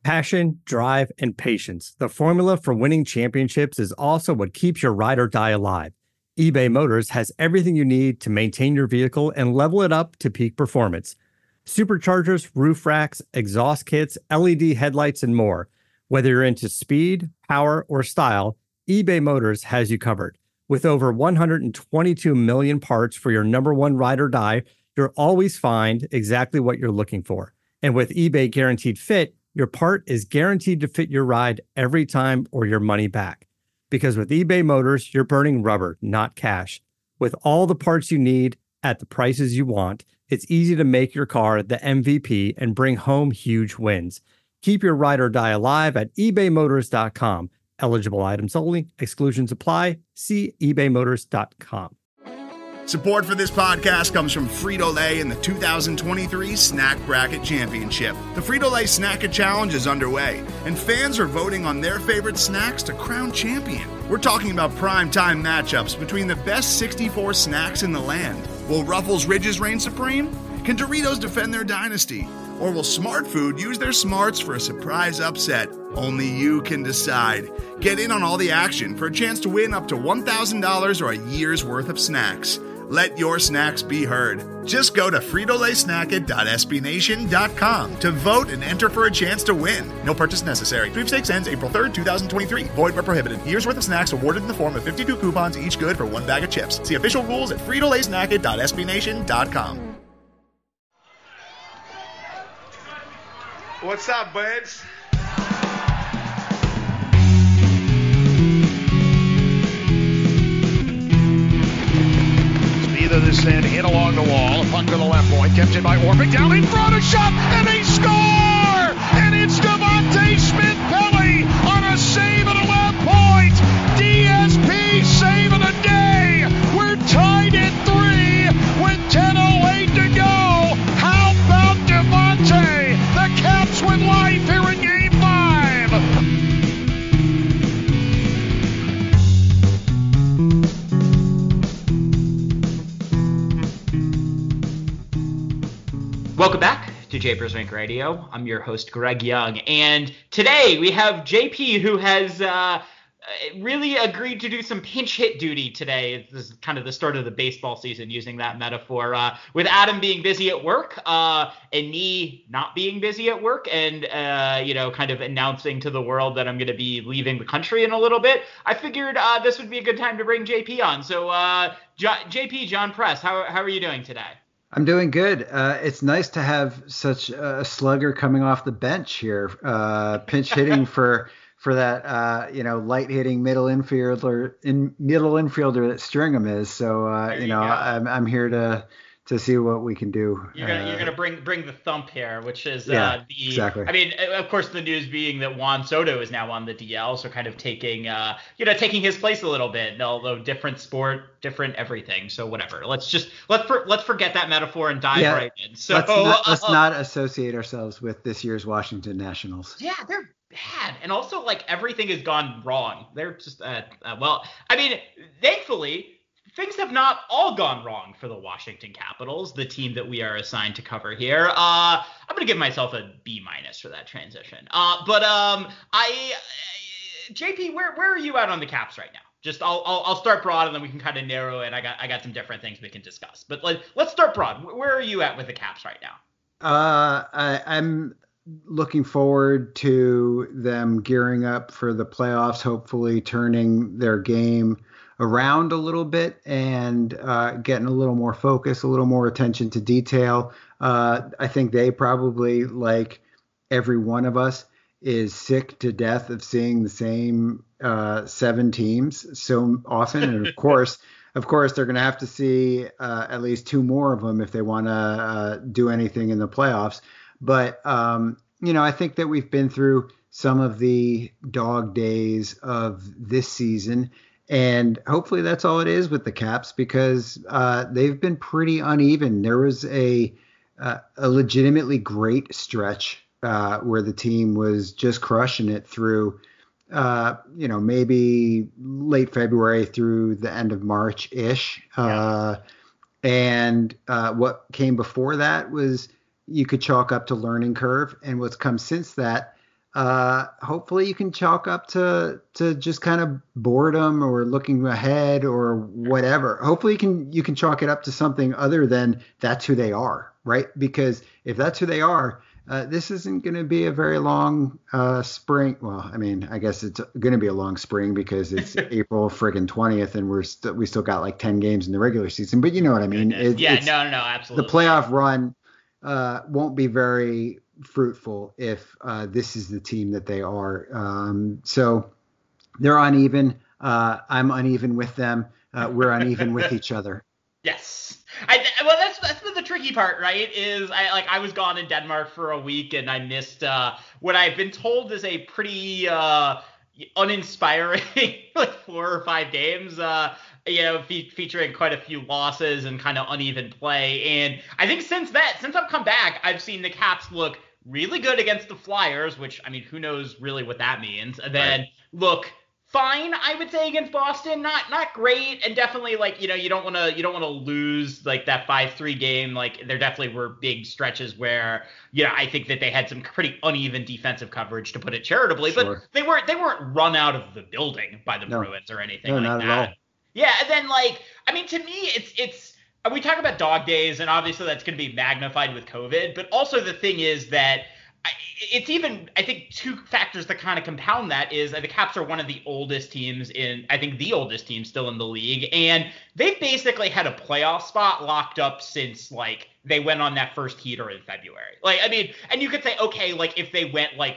Passion, drive, and patience. The formula for winning championships is also what keeps your ride or die alive. eBay Motors has everything you need to maintain your vehicle and level it up to peak performance. Superchargers, roof racks, exhaust kits, LED headlights, and more. Whether you're into speed, power, or style, eBay Motors has you covered. With over 122 million parts for your number one ride or die, you'll always find exactly what you're looking for. And with eBay Guaranteed Fit, your part is guaranteed to fit your ride every time or your money back. Because with eBay Motors, you're burning rubber, not cash. With all the parts you need at the prices you want, it's easy to make your car the MVP and bring home huge wins. Keep your ride or die alive at ebaymotors.com. Eligible items only. Exclusions apply. See ebaymotors.com. Support for this podcast comes from Frito-Lay and the 2023 Snack Bracket Championship. The Frito-Lay Snack-It Challenge is underway, and fans are voting on their favorite snacks to crown champion. We're talking about prime-time matchups between the best 64 snacks in the land. Will Ruffles Ridges reign supreme? Can Doritos defend their dynasty? Or will Smart Food use their smarts for a surprise upset? Only you can decide. Get in on all the action for a chance to win up to $1,000 or a year's worth of snacks. Let your snacks be heard. Just go to fritolaysnacket.sbnation.com to vote and enter for a chance to win. No purchase necessary. Sweepstakes ends April 3rd, 2023. Void where prohibited. Year's worth of snacks awarded in the form of 52 coupons, each good for one bag of chips. See official rules at fritolaysnacket.sbnation.com. What's up, buds? Either this end, hit along the wall, a puck to the left point, kept in by Orpik, down in front, a shot, and they score! And it's Devontae Smith-Pelly on a save at the left point! DSP save of the day! We're tied at 3 with 10:08 to go! How about Devontae? The Caps with life here in Game 5! Welcome back to Japers Rink Radio. I'm your host, Greg Young, and today we have JP, who has really agreed to do some pinch hit duty today. This is kind of the start of the baseball season, using that metaphor, with Adam being busy at work and me not being busy at work, and kind of announcing to the world that I'm going to be leaving the country in a little bit. I figured this would be a good time to bring JP on. So JP, John Press, how are you doing today? I'm doing good. It's nice to have such a slugger coming off the bench here, pinch hitting for that light hitting middle infielder that Stringham is. So I'm here to see what we can do. You're gonna bring the thump here, which is exactly. I mean, of course, the news being that Juan Soto is now on the DL, so kind of taking his place a little bit. Although different sport, different everything. So whatever. Let's forget that metaphor and dive right in. So let's not associate ourselves with this year's Washington Nationals. Yeah, they're bad, and also like everything has gone wrong. They're just thankfully, things have not all gone wrong for the Washington Capitals, the team that we are assigned to cover here. I'm going to give myself a B- for that transition. JP, where are you at on the Caps right now? Just I'll start broad, and then we can kind of narrow it. I got some different things we can discuss, but let's start broad. Where are you at with the Caps right now? I'm looking forward to them gearing up for the playoffs, hopefully turning their game around a little bit and getting a little more focus, a little more attention to detail. I think they probably, like every one of us, is sick to death of seeing the same 7 teams so often. And of course, they're going to have to see at least 2 more of them if they want to do anything in the playoffs. But, I think that we've been through some of the dog days of this season. And hopefully that's all it is with the Caps, because they've been pretty uneven. There was a legitimately great stretch where the team was just crushing it through, maybe late February through the end of March-ish. And what came before that was you could chalk up to learning curve. And what's come since that hopefully you can chalk up to just kind of boredom or looking ahead or whatever. Hopefully you can chalk it up to something other than that's who they are, right? Because if that's who they are, this isn't going to be a very long spring. Well, I mean, I guess it's going to be a long spring because it's April friggin' 20th, and we still got like 10 games in the regular season. But you know what I mean? No, absolutely. The playoff run won't be very fruitful if this is the team that they are. So they're uneven. I'm uneven with them. We're uneven with each other. Yes. Well, that's been the tricky part, right? Is I was gone in Denmark for a week and I missed what I've been told is a pretty uninspiring like 4 or 5 games. Featuring quite a few losses and kind of uneven play. And I think since I've come back, I've seen the Caps look really good against the Flyers, which, I mean, who knows really what that means. And then look fine, I would say, against Boston. Not great, and definitely like, you don't want to lose like that 5-3 game. Like there definitely were big stretches where, I think that they had some pretty uneven defensive coverage, to put it charitably, sure. But they weren't run out of the building by the Bruins or anything like not that. At all. Yeah, and then like, I mean, to me, it's we talk about dog days, and obviously that's going to be magnified with COVID, but also the thing is that it's even, I think, 2 factors that kind of compound that is the Caps are one of the oldest teams the oldest team still in the league, and they've basically had a playoff spot locked up since like they went on that first heater in February. Like, I mean, and you could say, okay, like if they went like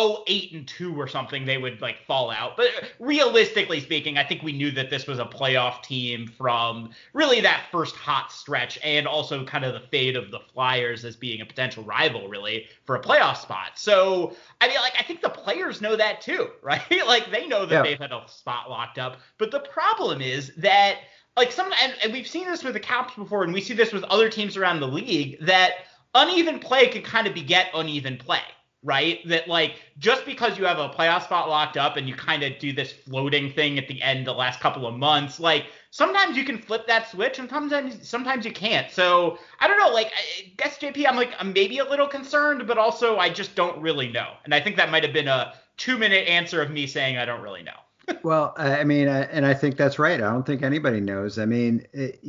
8-2 or something, they would like fall out. But realistically speaking, I think we knew that this was a playoff team from really that first hot stretch, and also kind of the fate of the Flyers as being a potential rival really for a playoff spot. So, I mean, like, I think the players know that too, right? Like they know that they've had a spot locked up. But the problem is that like and we've seen this with the Caps before, and we see this with other teams around the league, that uneven play can kind of beget uneven play. Right? That like just because you have a playoff spot locked up and you kind of do this floating thing at the end the last couple of months, like sometimes you can flip that switch and sometimes you can't. So I don't know, like I guess JP, I'm maybe a little concerned, but also I just don't really know. And I think that might have been a 2-minute answer of me saying I don't really know. Well, I mean, and I think that's right. I don't think anybody knows. I mean,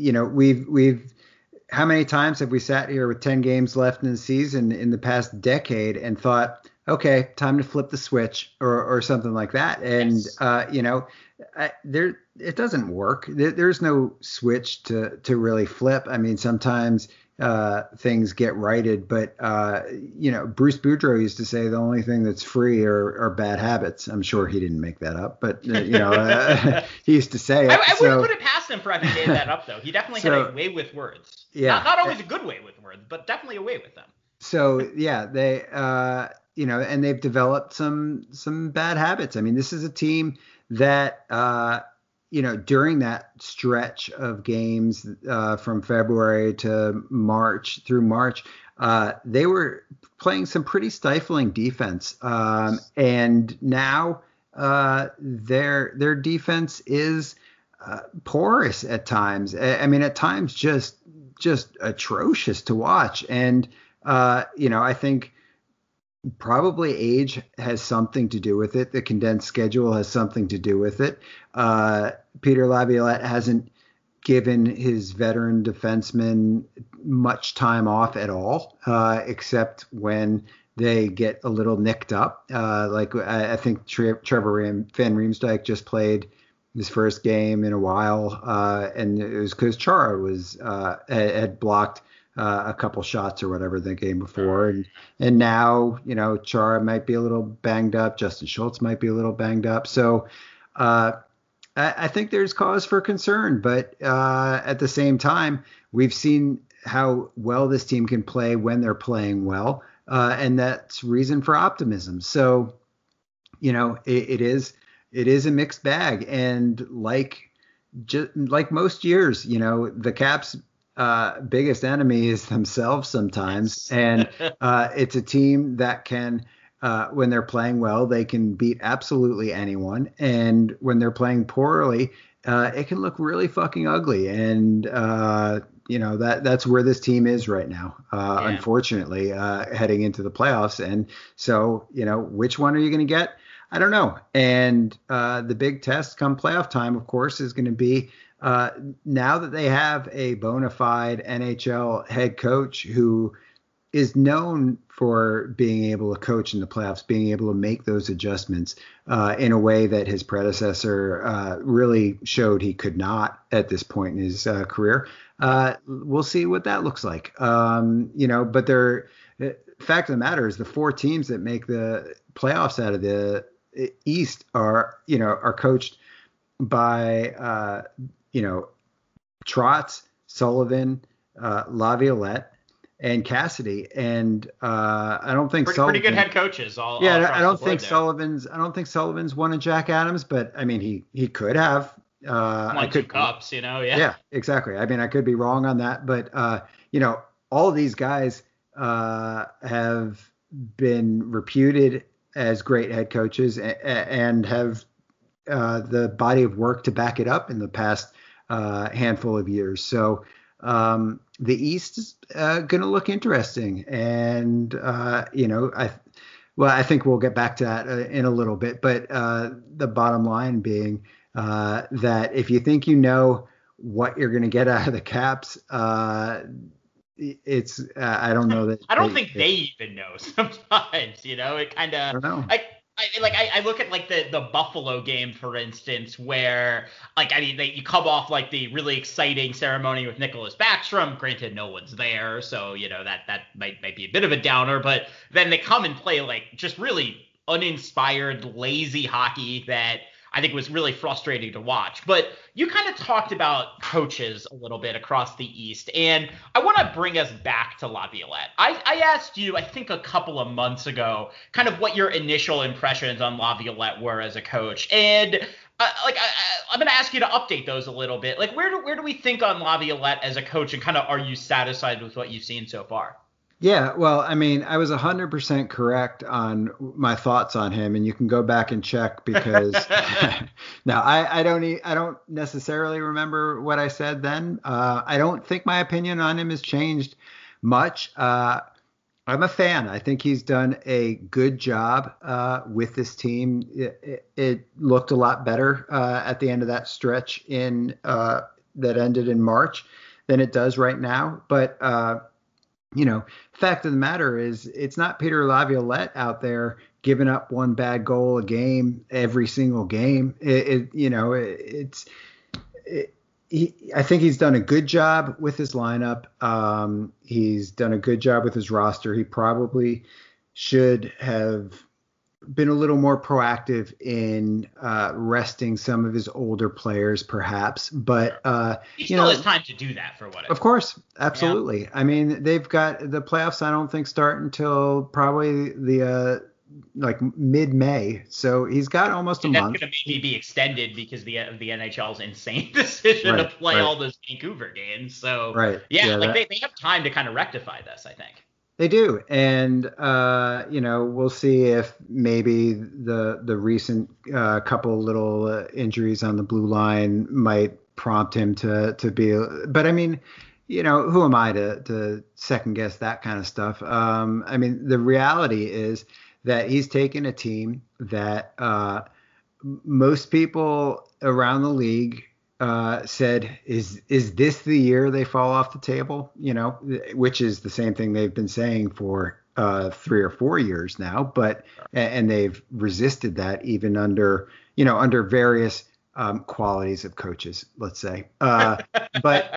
we've how many times have we sat here with 10 games left in the season in the past decade and thought, okay, time to flip the switch or something like that? And, yes. It doesn't work. There's no switch to really flip. I mean, sometimes things get righted, but, Bruce Boudreau used to say the only thing that's free are bad habits. I'm sure he didn't make that up, but, he used to say it. I wouldn't put it past him for having made that up, though. He definitely had a way with words. Yeah. Not always a good way with words, but definitely a way with them. So, yeah, they, and they've developed some bad habits. I mean, this is a team that, during that stretch of games from February to March, they were playing some pretty stifling defense. And now their defense is porous at times. I mean, at times just atrocious to watch. And, I think probably age has something to do with it. The condensed schedule has something to do with it. Peter Laviolette hasn't given his veteran defensemen much time off at all, except when they get a little nicked up. Like I think Trevor Van Riemsdyk just played his first game in a while, and it was because Chara had blocked a couple shots or whatever the game before, and now Chara might be a little banged up. Justin Schultz might be a little banged up. So I think there's cause for concern, but at the same time, we've seen how well this team can play when they're playing well, and that's reason for optimism. So it is a mixed bag, and like most years, the Caps' biggest enemy is themselves sometimes. And it's a team that can, when they're playing well, they can beat absolutely anyone. And when they're playing poorly, it can look really fucking ugly. And, that's where this team is right now, unfortunately, heading into the playoffs. And so, which one are you going to get? I don't know. And the big test come playoff time, of course, is going to be now that they have a bona fide NHL head coach who is known for being able to coach in the playoffs, being able to make those adjustments in a way that his predecessor really showed he could not at this point in his career. We'll see what that looks like. But fact of the matter is the 4 teams that make the playoffs out of the East are coached by, Trotz, Sullivan, Laviolette, and Cassidy. And I don't think pretty good head coaches. I don't think Sullivan's one of Jack Adams, but I mean, he could have. Won 2 cups, Yeah. Yeah, exactly. I mean, I could be wrong on that, but all of these guys have been reputed as great head coaches and have the body of work to back it up in the past handful of years. So the East is going to look interesting, and I think we'll get back to that in a little bit. But the bottom line being that if you think what you're going to get out of the Caps, it's I don't know that I don't think they even know sometimes. It kind of. I don't know. I look at like the Buffalo game, for instance, where you come off like the really exciting ceremony with Nicholas Backstrom. Granted, no one's there, so that might be a bit of a downer. But then they come and play like just really uninspired, lazy hockey that I think was really frustrating to watch. But you kind of talked about coaches a little bit across the East, and I want to bring us back to Laviolette. I asked you, I think a couple of months ago, kind of what your initial impressions on Laviolette were as a coach. And I'm going to ask you to update those a little bit. Like, where do we think on Laviolette as a coach, and kind of are you satisfied with what you've seen so far? Yeah, well, I mean, I was 100% correct on my thoughts on him, and you can go back and check because now I don't necessarily remember what I said then. I don't think my opinion on him has changed much. I'm a fan. I think he's done a good job with this team. It looked a lot better at the end of that stretch that ended in March than it does right now. But fact of the matter is it's not Peter Laviolette out there giving up one bad goal a game every single game. I think he's done a good job with his lineup. He's done a good job with his roster. He probably should have been a little more proactive in resting some of his older players, perhaps. But he still has time to do that, for what. Of course, absolutely. Yeah. I mean, they've got the playoffs. I don't think start until probably the mid-May. So he's got almost a month. That's going to maybe be extended because the NHL's insane decision to play all those Vancouver games. So they have time to kind of rectify this, I think. They do, and we'll see if maybe the recent couple little injuries on the blue line might prompt him to be. But I mean, who am I to second guess that kind of stuff? I mean, the reality is that he's taken a team that most people around the league said, is this the year they fall off the table? Which is the same thing they've been saying for 3 or 4 years now, but and they've resisted that even under various qualities of coaches, let's say. But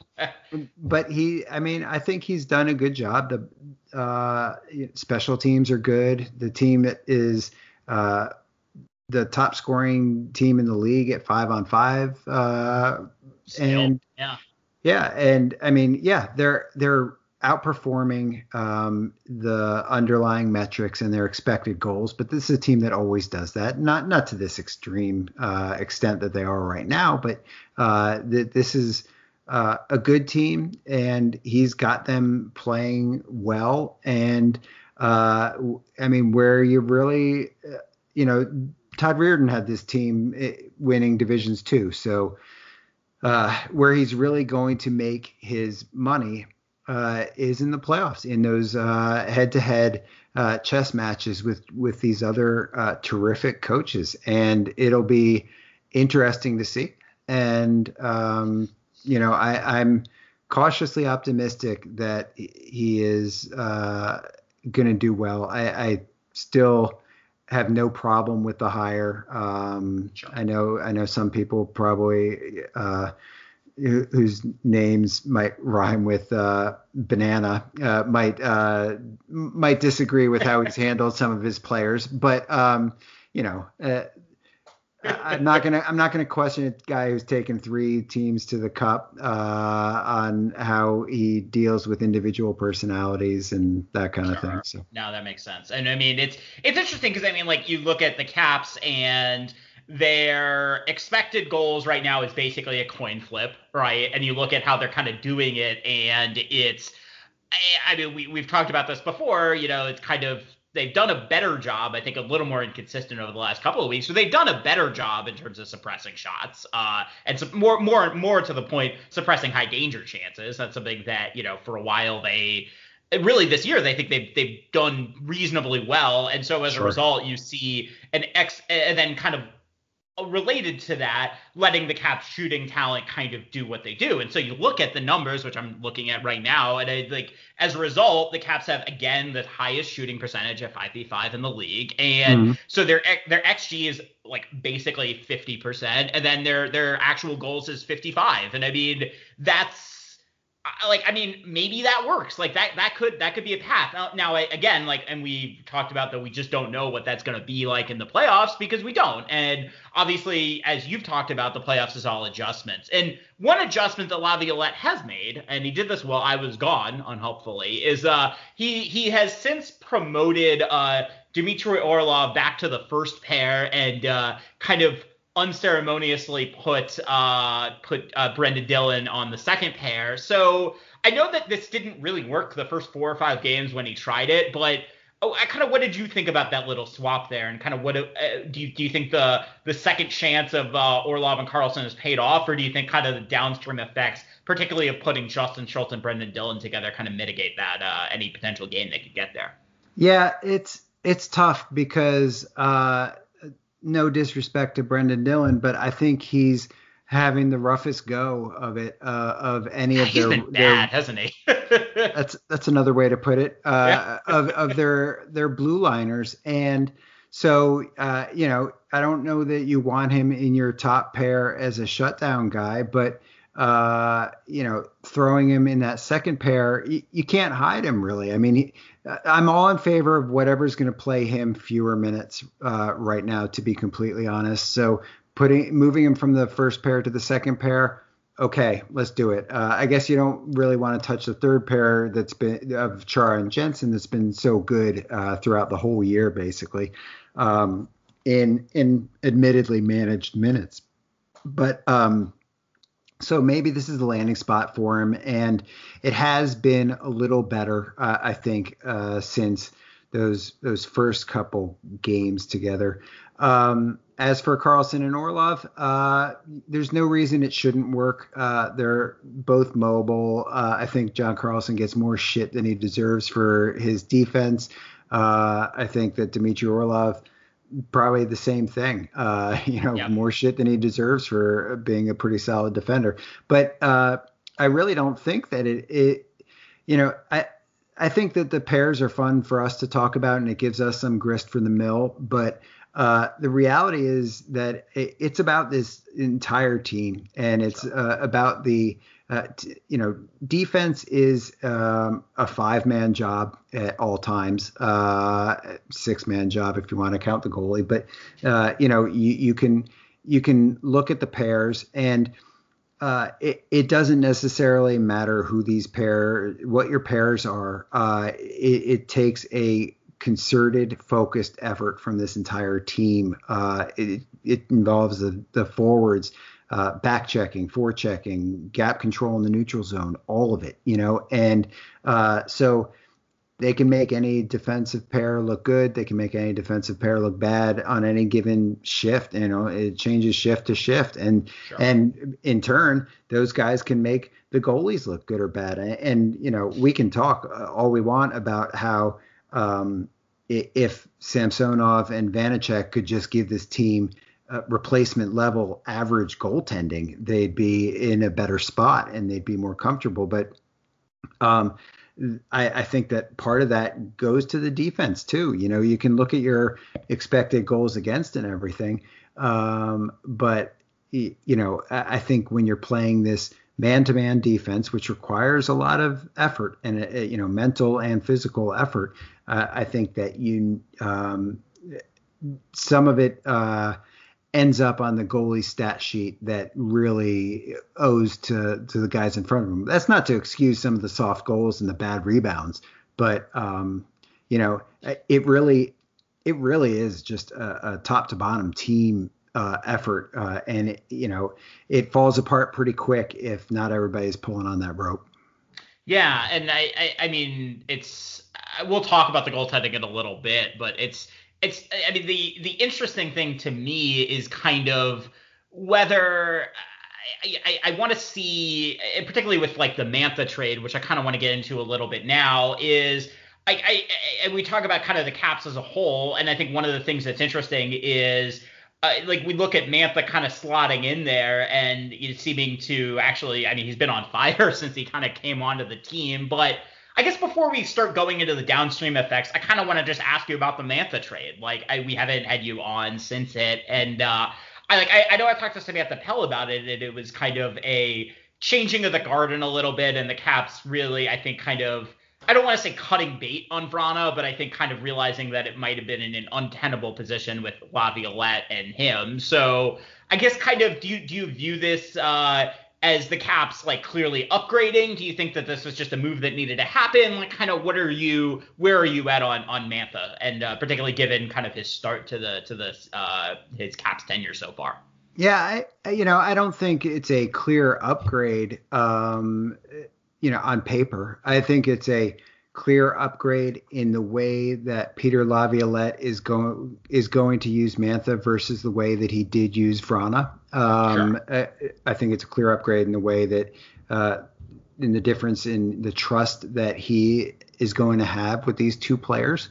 I think he's done a good job. The special teams are good. The team that is the top scoring team in the league at 5-on-5. And I mean, they're outperforming the underlying metrics and their expected goals, but this is a team that always does that. Not to this extreme extent that they are right now, but this is a good team, and he's got them playing well. And I mean, where you really, Todd Reirden had this team winning divisions too. So where he's really going to make his money is in the playoffs, in those head-to-head chess matches with these other terrific coaches, and it'll be interesting to see. And I'm cautiously optimistic that he is going to do well. I still have no problem with the hire. Sure. I know some people probably whose names might rhyme with banana might disagree with how he's handled some of his players, but I'm not gonna question a guy who's taken 3 teams to the cup on how he deals with individual personalities and that kind of thing. So no, that makes sense. And I mean, it's interesting because I mean, like, you look at the Caps and their expected goals right now is basically a coin flip, right? And you look at how they're kind of doing it, and it's, I mean, we've talked about this before. It's kind of, they've done a better job, I think, a little more inconsistent over the last couple of weeks. So they've done a better job in terms of suppressing shots, and so more to the point, suppressing high danger chances. That's something that, for a while really this year they think they've done reasonably well. And so as a result, you see and then kind of related to that, letting the Caps shooting talent kind of do what they do. And so you look at the numbers, which I'm looking at right now, and as a result, the Caps have, again, the highest shooting percentage at 5v5 in the league. And so their XG is like basically 50%, and then their actual goals is 55. And I mean, that's, maybe that works. Like that could be a path. Now, again, and we talked about that, we just don't know what that's going to be like in the playoffs because we don't. And obviously, as you've talked about, the playoffs is all adjustments. And one adjustment that Laviolette has made, and he did this while I was gone, unhelpfully, is he has since promoted Dmitry Orlov back to the first pair and kind of unceremoniously put Brendan Dillon on the second pair. So I know that this didn't really work the first 4 or 5 games when he tried it, but what did you think about that little swap there? And kind of what do you think the second chance of Orlov and Karlsson has paid off, or do you think kind of the downstream effects, particularly of putting Justin Schultz and Brendan Dillon together, kind of mitigate that any potential gain they could get there? Yeah, it's tough because no disrespect to Brendan Dillon, but I think he's having the roughest go of it of any of their. He's been bad, hasn't he? that's another way to put it. Of their blue liners, and so I don't know that you want him in your top pair as a shutdown guy, but throwing him in that second pair, you can't hide him really. I mean, I'm all in favor of whatever's going to play him fewer minutes right now, to be completely honest. So moving him from the first pair to the second pair, okay, let's do it. I guess you don't really want to touch the third pair that's been of Chara and Jensen that's been so good throughout the whole year, basically, in admittedly managed minutes. But so maybe this is the landing spot for him, and it has been a little better, I think, since those first couple games together. As for Karlsson and Orlov, there's no reason it shouldn't work. They're both mobile. I think John Karlsson gets more shit than he deserves for his defense. I think that Dmitry Orlov, probably the same thing, more shit than he deserves for being a pretty solid defender. But I really don't think that I think that the pairs are fun for us to talk about, and it gives us some grist for the mill. But the reality is that it's about this entire team, and it's about the defense is a 5-man job at all times, 6-man job if you want to count the goalie. But you can look at the pairs, and it doesn't necessarily matter what your pairs are. It takes a concerted, focused effort from this entire team. It involves the forwards, back checking, forechecking, gap control in the neutral zone, all of it, and so they can make any defensive pair look good. They can make any defensive pair look bad on any given shift. It changes shift to shift, and in turn, those guys can make the goalies look good or bad. And we can talk all we want about how if Samsonov and Vanacek could just give this team replacement level average goaltending, they'd be in a better spot and they'd be more comfortable. But I think that part of that goes to the defense too. You can look at your expected goals against and everything. But I think when you're playing this man-to-man defense, which requires a lot of effort and, mental and physical effort, I think that some of it ends up on the goalie stat sheet that really owes to the guys in front of him. That's not to excuse some of the soft goals and the bad rebounds, but it really is just a top to bottom team effort, and it falls apart pretty quick if not everybody's pulling on that rope. Yeah, and I mean, we'll talk about the goaltending in a little bit, but I mean, the interesting thing to me is kind of whether I want to see, particularly with like the Mantha trade, which I kind of want to get into a little bit now, is and we talk about kind of the Caps as a whole, and I think one of the things that's interesting is we look at Mantha kind of slotting in there and seeming to actually, I mean, he's been on fire since he kind of came onto the team, but I guess before we start going into the downstream effects, I kind of want to just ask you about the Mantha trade. We haven't had you on since it, and I know I talked to Samantha Pell about it, and it was kind of a changing of the garden a little bit, and the Caps really, I think, kind of, I don't want to say cutting bait on Vrana, but I think kind of realizing that it might have been in an untenable position with Laviolette and him. So I guess kind of, do you view this as the Caps clearly upgrading? Do you think that this was just a move that needed to happen? Kind of where are you at on Mantha, and particularly given kind of his start to his Caps tenure so far? Yeah, I don't think it's a clear upgrade, on paper. I think it's a clear upgrade in the way that Peter Laviolette is going to use Mantha versus the way that he did use Vrana. Sure. I think it's a clear upgrade in the way that in the difference in the trust that he is going to have with these two players.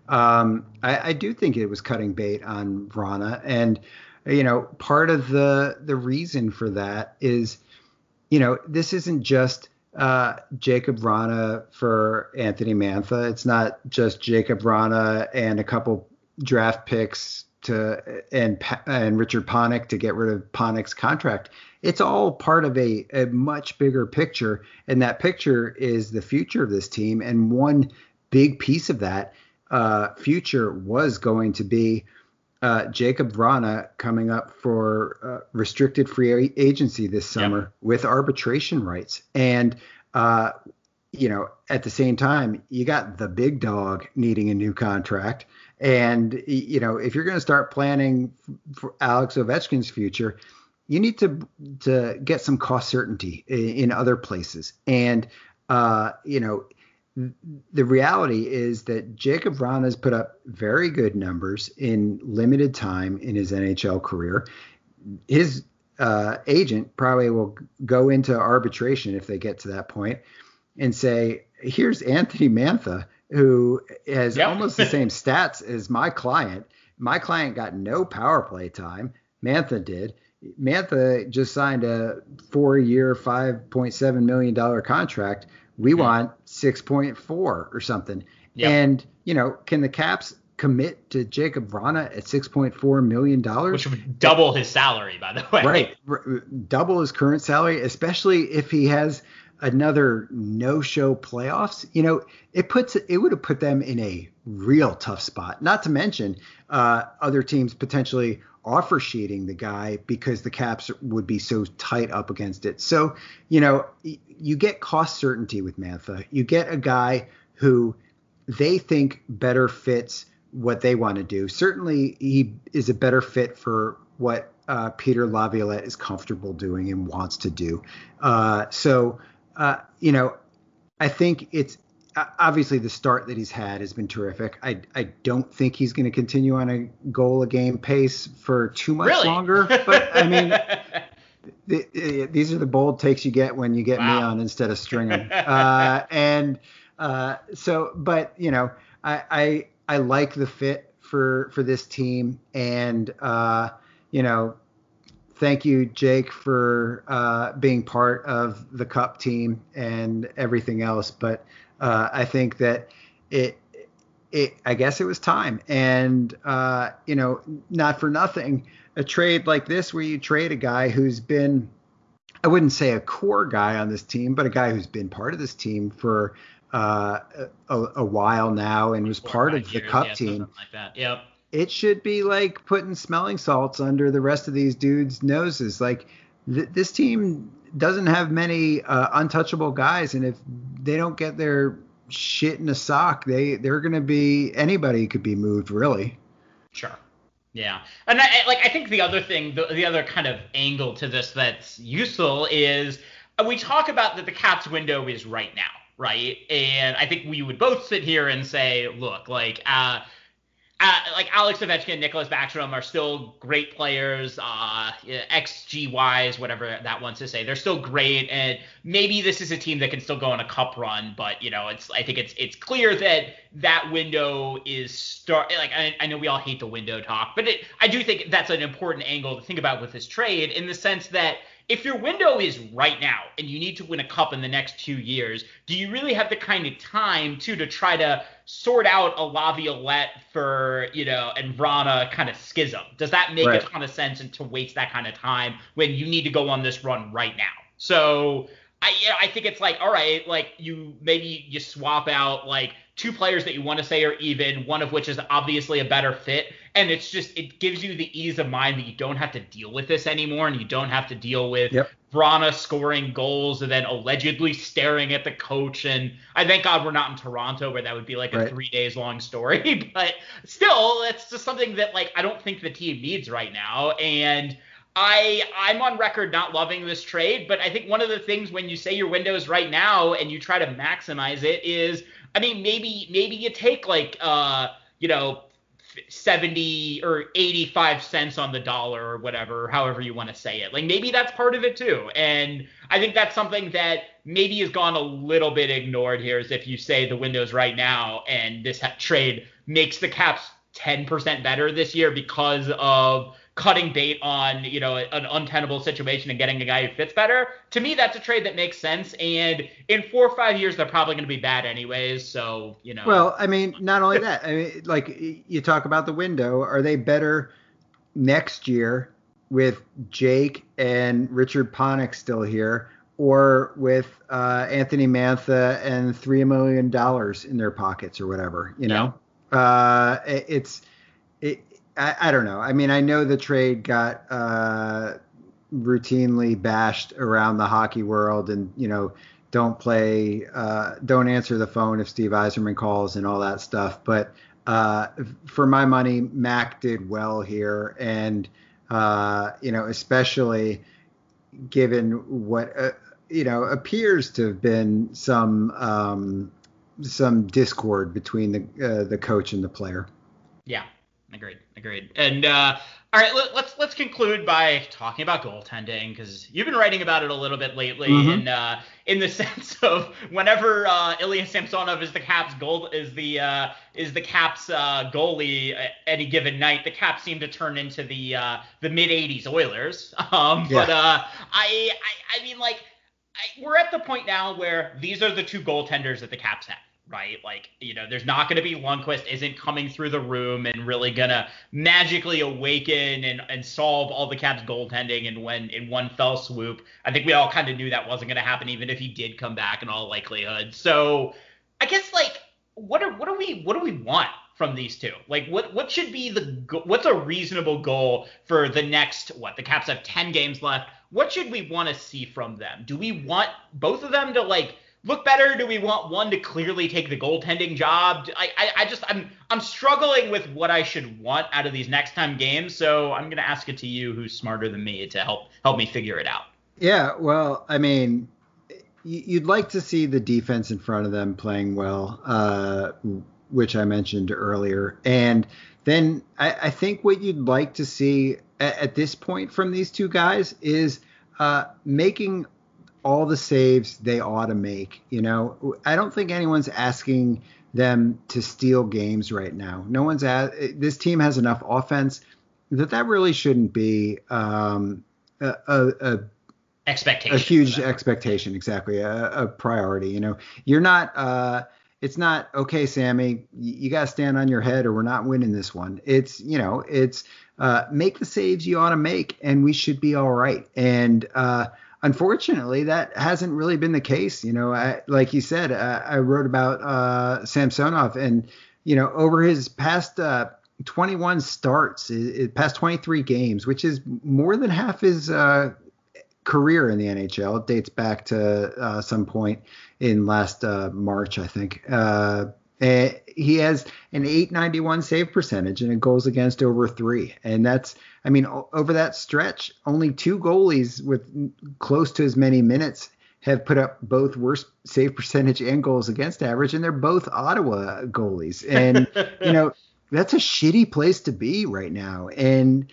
I do think it was cutting bait on Vrana, and part of the reason for that is this isn't just Jakub Vrana for Anthony Mantha. It's not just Jakub Vrana and a couple draft picks and Richard Panik to get rid of Panik's contract. It's all part of a much bigger picture, and that picture is the future of this team. And one big piece of that future was going to be Jakub Vrana coming up for restricted free agency this summer with arbitration rights. And, at the same time, you got the big dog needing a new contract. And, if you're going to start planning for Alex Ovechkin's future, you need to get some cost certainty in other places. And, the reality is that Jakub Vrana has put up very good numbers in limited time in his NHL career. His agent probably will go into arbitration if they get to that point and say, here's Anthony Mantha, who has almost the same stats as my client. My client got no power play time. Mantha did. Mantha just signed a 4-year, $5.7 million contract. We want 6.4 or something. Yep. And, can the Caps commit to Jakub Vrana at $6.4 million? Which would double his salary, by the way. Right. Double his current salary, especially if he has another no-show playoffs. It would have put them in a real tough spot. Not to mention other teams potentially offer sheeting the guy because the Caps would be so tight up against it. So, you get cost certainty with Mantha. You get a guy who they think better fits what they want to do. Certainly he is a better fit for what Peter Laviolette is comfortable doing and wants to do. I think it's obviously the start that he's had has been terrific. I don't think he's going to continue on a goal a game pace for too much longer. But I mean, these are the bold takes you get when you get me on instead of Stringham. But you know, I like the fit for this team, and you know, thank you, Jake, for being part of the Cup team and everything else. But I think that I guess it was time. And, you know, not for nothing, a trade like this where you trade a guy who's been, I wouldn't say a core guy on this team, but a guy who's been part of this team for a while now and was part of the Cup team. Like that. Yep. It should be like putting smelling salts under the rest of these dudes' noses. Like this team doesn't have many untouchable guys, and if they don't get their shit in a sock, they're going to be, anybody could be moved, really. Sure. Yeah. And I think the other thing, the other kind of angle to this that's useful is we talk about that the Caps window is right now, right? And I think we would both sit here and say, look, like Alex Ovechkin and Nicholas Backstrom are still great players, XG-wise, whatever that wants to say. They're still great, and maybe this is a team that can still go on a cup run. But you know, I think it's clear that window is I know we all hate the window talk, but I do think that's an important angle to think about with this trade, in the sense that if your window is right now and you need to win a cup in the next 2 years, do you really have the kind of time to try to sort out a Laviolette for, you know, and Vrana kind of schism? Does that make a ton of sense, and to waste that kind of time when you need to go on this run right now? So I think it's like, all right, like you swap out like two players that you want to say are even, one of which is obviously a better fit. And it gives you the ease of mind that you don't have to deal with this anymore, and you don't have to deal with Vrana scoring goals and then allegedly staring at the coach. And I thank God we're not in Toronto, where that would be like a 3 days long story. But still, that's just something that like I don't think the team needs right now. And I'm on record not loving this trade, but I think one of the things when you say your window is right now and you try to maximize it is, I mean, maybe you take like, you know, 70 or 85 cents on the dollar or whatever, however you want to say it. Like maybe that's part of it too. And I think that's something that maybe has gone a little bit ignored here, is if you say the window's right now and this trade makes the Caps 10% better this year because of cutting bait on, you know, an untenable situation and getting a guy who fits better. To me, that's a trade that makes sense. And in 4 or 5 years, they're probably going to be bad anyways. So, you know. Well, I mean, not only that, I mean, like you talk about the window, are they better next year with Jake and Richard Panik still here, or with Anthony Mantha and $3 million in their pockets or whatever, you know? I don't know. I mean, I know the trade got routinely bashed around the hockey world, and, you know, don't answer the phone if Steve Yzerman calls and all that stuff. But for my money, Mac did well here. And, you know, especially given what, you know, appears to have been some discord between the coach and the player. Yeah. Agreed. And all right, let's conclude by talking about goaltending, because you've been writing about it a little bit lately, in the sense of whenever Ilya Samsonov is the Caps goalie any given night, the Caps seem to turn into the mid '80s Oilers. But I mean, like, we're at the point now where these are the two goaltenders that the Caps have. Right? Like, you know, there's not going to be Lundqvist isn't coming through the room and really going to magically awaken and solve all the Caps goaltending in one fell swoop. I think we all kind of knew that wasn't going to happen, even if he did come back in all likelihood. So I guess, like, what do we want from these two? Like, what should be what's a reasonable goal for the next, the Caps have 10 games left. What should we want to see from them? Do we want both of them to, like, look better? Do we want one to clearly take the goaltending job? I'm struggling with what I should want out of these next time games. So I'm going to ask it to you, who's smarter than me, to help me figure it out. Yeah, well, I mean, you'd like to see the defense in front of them playing well, which I mentioned earlier. And then I think what you'd like to see at this point from these two guys is making all the saves they ought to make. I don't think anyone's asking them to steal games right now. This team has enough offense that really shouldn't be expectation. A huge expectation, exactly, a priority. You're not. It's not okay, Sammy. You got to stand on your head, or we're not winning this one. It's make the saves you ought to make, and we should be all right. And unfortunately, that hasn't really been the case. Like you said, I wrote about Samsonov, and over his past 21 starts, past 23 games, which is more than half his career in the NHL. It dates back to some point in last March, I think. He has an .891 save percentage and a goals against over 3. And over that stretch, only 2 goalies with close to as many minutes have put up both worst save percentage and goals against average, and they're both Ottawa goalies. And, that's a shitty place to be right now. And,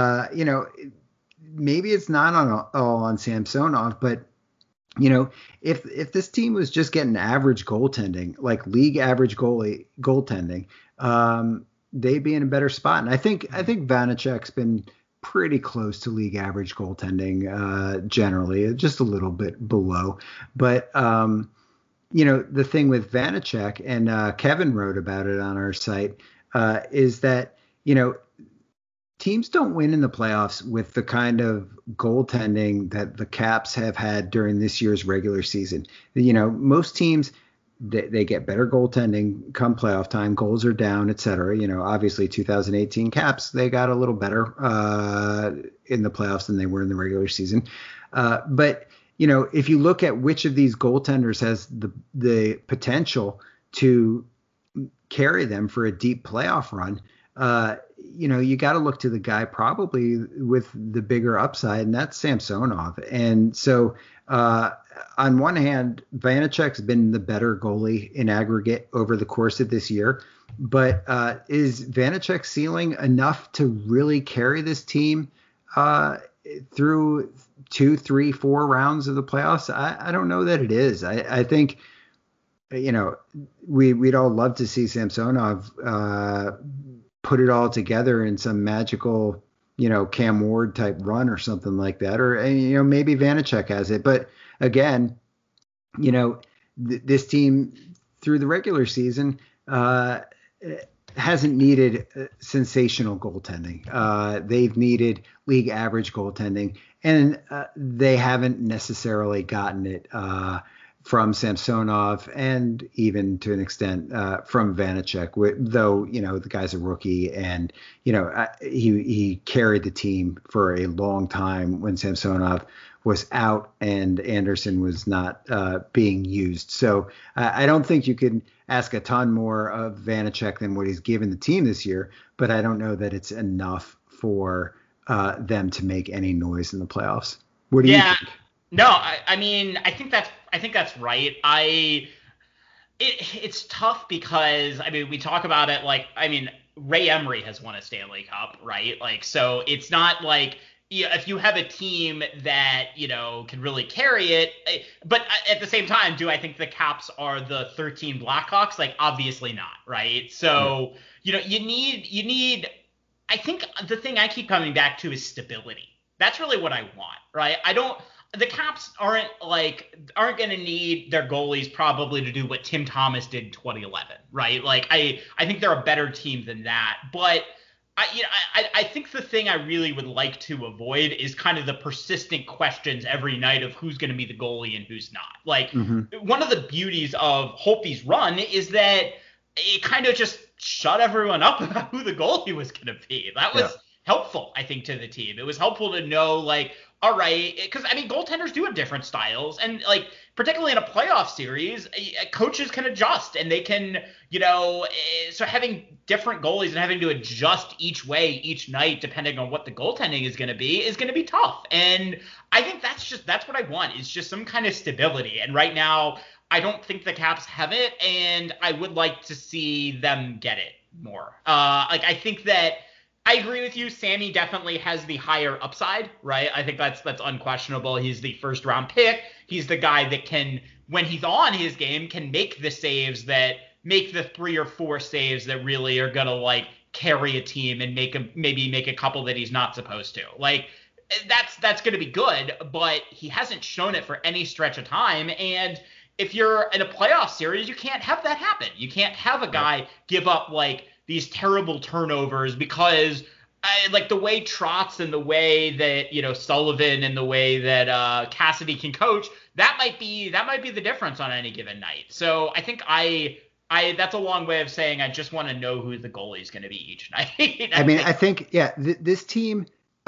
maybe it's not all on Samsonov, but if this team was just getting average goaltending, like league average goaltending, they'd be in a better spot. And I think Vanecek's been pretty close to league average goaltending generally, just a little bit below. But the thing with Vanecek, and Kevin wrote about it on our site, is that teams don't win in the playoffs with the kind of goaltending that the Caps have had during this year's regular season. Most teams, they get better goaltending come playoff time. Goals are down, et cetera. Obviously 2018 Caps, they got a little better in the playoffs than they were in the regular season. But if you look at which of these goaltenders has the potential to carry them for a deep playoff run, you got to look to the guy probably with the bigger upside, and that's Samsonov. And so on one hand, Vanecek's been the better goalie in aggregate over the course of this year, but is Vanecek's ceiling enough to really carry this team through 2, 3, 4 rounds of the playoffs? I don't know that it is. I think we'd all love to see Samsonov put it all together in some magical, Cam Ward type run or something like that. Or, maybe Vanecek has it. But again, this team through the regular season hasn't needed sensational goaltending. They've needed league average goaltending, and they haven't necessarily gotten it from Samsonov, and even to an extent from Vanecek, though the guy's a rookie, and he carried the team for a long time when Samsonov was out and Anderson was not being used. So I don't think you can ask a ton more of Vanecek than what he's given the team this year, but I don't know that it's enough for them to make any noise in the playoffs. What do you think? No, I think that's right. It's tough because we talk about it Ray Emery has won a Stanley Cup, right? So it's not like if you have a team that can really carry it, but at the same time, do I think the Caps are the 13 Blackhawks? Obviously not, right? So you need. I think the thing I keep coming back to is stability. That's really what I want, right? The Caps aren't going to need their goalies probably to do what Tim Thomas did in 2011, right? I think they're a better team than that. But I think the thing I really would like to avoid is kind of the persistent questions every night of who's going to be the goalie and who's not. One of the beauties of Holtby's run is that it kind of just shut everyone up about who the goalie was going to be. helpful, I think, to the team. It was helpful to know, like, all right, because I mean, goaltenders do have different styles, and like particularly in a playoff series, coaches can adjust and they can, so having different goalies and having to adjust each way each night depending on what the goaltending is going to be tough. And I think that's what I want, is just some kind of stability. And right now, I don't think the Caps have it, and I would like to see them get it more. I think that I agree with you. Sammy definitely has the higher upside, right? I think that's unquestionable. He's the first round pick. He's the guy that can, when he's on his game, can make the saves that make the 3 or 4 saves that really are going to like carry a team and maybe make a couple that he's not supposed to. Like that's going to be good, but he hasn't shown it for any stretch of time. And if you're in a playoff series, you can't have that happen. You can't have a guy give up like these terrible turnovers because like the way Trotz and the way that, Sullivan and the way that Cassidy can coach, that might be the difference on any given night. So I think that's a long way of saying I just want to know who the goalie is going to be each night. I think this team,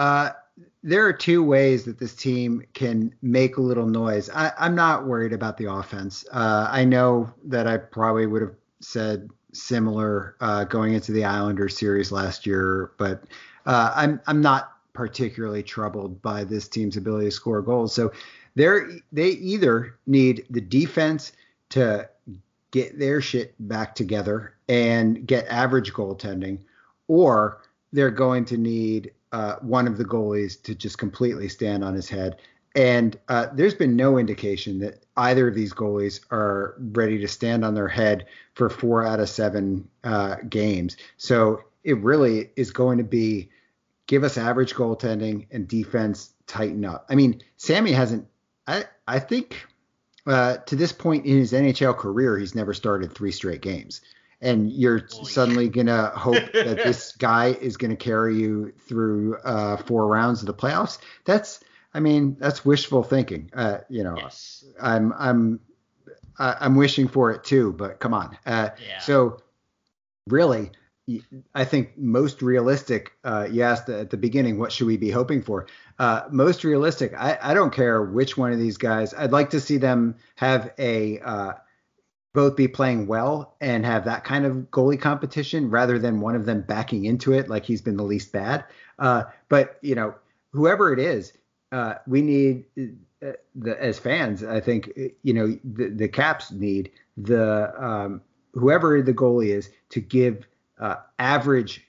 there are 2 ways that this team can make a little noise. I'm not worried about the offense. I know that I probably would have said similar going into the Islanders series last year, but I'm not particularly troubled by this team's ability to score goals. So they either need the defense to get their shit back together and get average goaltending, or they're going to need one of the goalies to just completely stand on his head. And there's been no indication that either of these goalies are ready to stand on their head for 4 out of 7 games. So it really is going to be give us average goaltending and defense tighten up. I mean, Sammy hasn't, I think to this point in his NHL career, he's never started 3 straight games. And you're suddenly going to hope that this guy is going to carry you through 4 rounds of the playoffs. That's wishful thinking. Yes. I'm wishing for it too, but come on. So really, I think most realistic, you asked at the beginning, what should we be hoping for? Most realistic, I don't care which one of these guys. I'd like to see them have both be playing well and have that kind of goalie competition rather than one of them backing into it like he's been the least bad. But whoever it is, we need as fans, I think, the Caps need whoever the goalie is to give average.